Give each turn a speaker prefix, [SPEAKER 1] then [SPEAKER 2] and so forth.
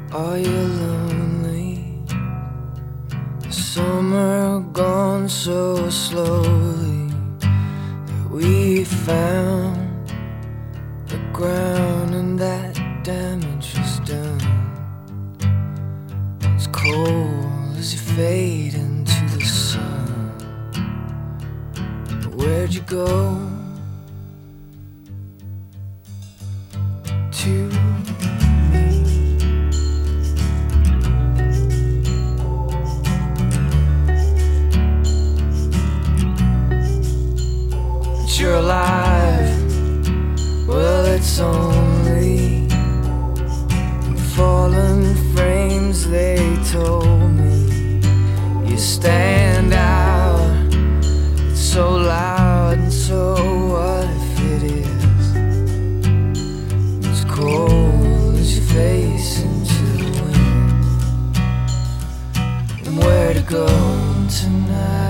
[SPEAKER 1] Are you lonely? The summer gone so slowly that we found the ground and that damage was done. It's cold as you fade into the sun. Where'd you go? To you're alive, well it's only fallen frames, they told me. You stand out, it's so loud, and so what if it is? It's cold as you face into the wind. And where to go tonight?